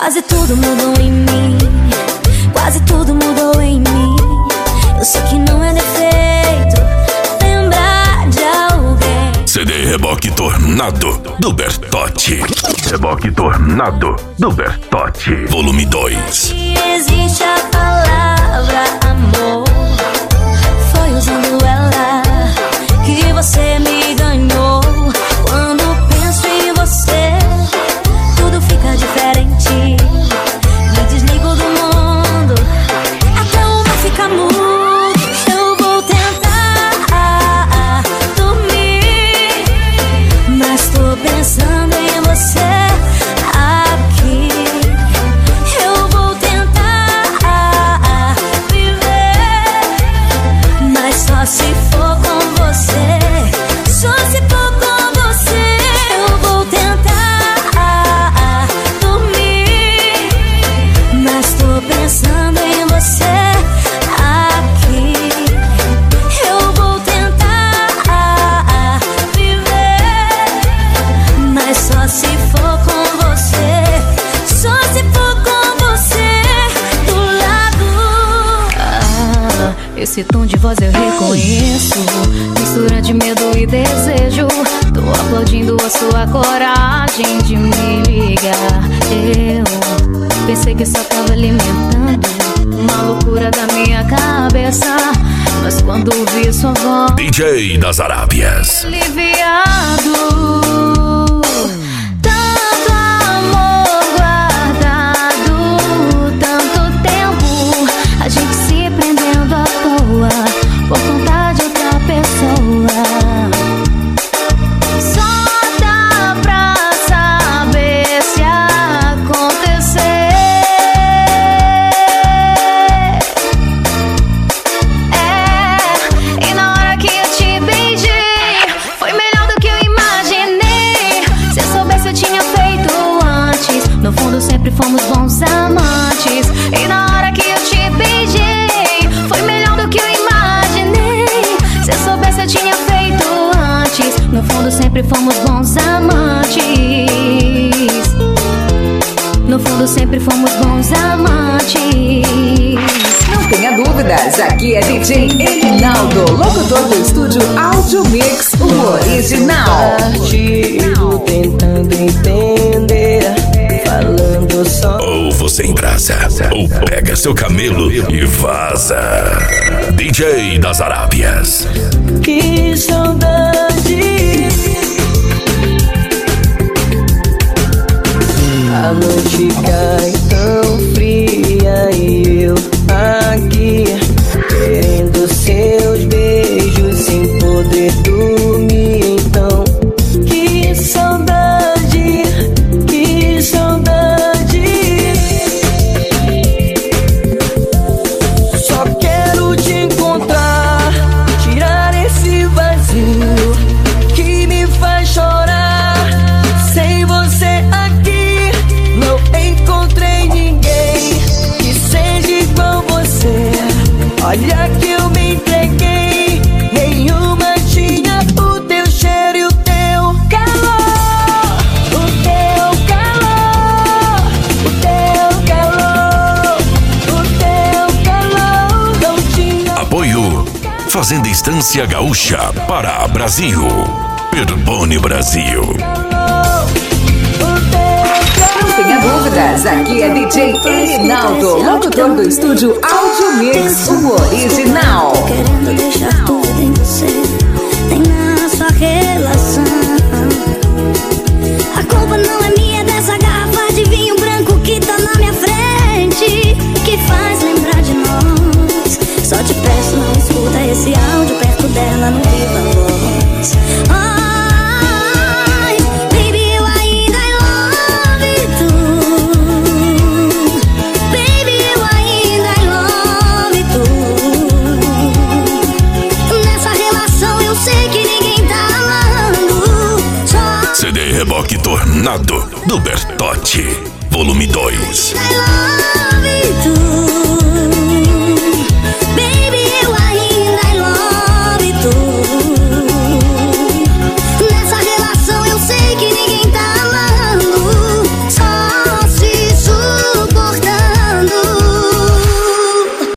Quase tudo mudou em mim, quase tudo mudou em mim. Eu sei que não é defeito lembrar de alguém. CD Reboque Tornado do Bertotti. Reboque Tornado do Bertotti, volume 2. Existe a palavra amor, foi usando ela que você me ganhou. Quando penso em você, tudo fica diferente. Me desligo do mundo, até o mar fica mudo. Eu vou tentar dormir, mas tô pensando em você aqui. Eu vou tentar viver, mas só se for com você. Só se for com você. Eu vou tentar dormir, mas tô pensando em você aqui. Eu vou tentar viver, mas só se for com você. Só se for com você do lado. Esse tom de voz eu reconheço, mistura de medo e desejo. Tô aplaudindo a sua coragem de me ligar. Eu pensei que só tava alimentando uma loucura da minha cabeça, mas quando vi sua voz, DJ das Arábias. aliviado. Tanto amor guardado, tanto tempo, a gente se prendendo à toa por conta de outra pessoa. Só dá pra saber se acontecer. E na hora que eu te beijei, foi melhor do que eu imaginei. Se eu soubesse eu tinha feito antes. No fundo sempre fomos bons amantes. E na hora que eu te beijei, foi melhor do que eu imaginei. Se eu soubesse eu tinha feito antes. No fundo sempre fomos bons amantes. No fundo sempre fomos bons amantes. Não tenha dúvidas, aqui é DJ Elinaldo, locutor do estúdio Audio Mix, o original. Partido tentando entender, falando só. Ou você embrasa, ou pega seu camelo e vaza. DJ das Arábias. Que saudade. A noite cai tão fria e eu aqui querendo seus beijos sem poder dormir. Então, que saudade, que saudade. Só quero te encontrar, tirar esse vazio que me faz chorar. Sem você aqui, não encontrei ninguém que seja igual você. Olha que eu me entreguei, nenhuma tinha o teu cheiro e o teu calor. O teu calor, o teu calor, o teu calor não tinha. Apoio Fazenda Estância Gaúcha para Brasil. Perbone Brasil. Não tenha dúvidas, aqui é DJ Elinaldo, locutor do estúdio Audio Mix, o original. Tô querendo deixar tudo em você, nem na sua relação. A culpa não é minha, é dessa garrafa de vinho branco que tá na minha frente, que faz lembrar de nós. Só te peço, não escuta esse áudio perto dela, no viva voz. Ai, baby, eu ainda love you. Baby, eu ainda love you. Nessa relação eu sei que ninguém tá amando. Só CD Reboque Tornado do Bertotti, volume 2. I love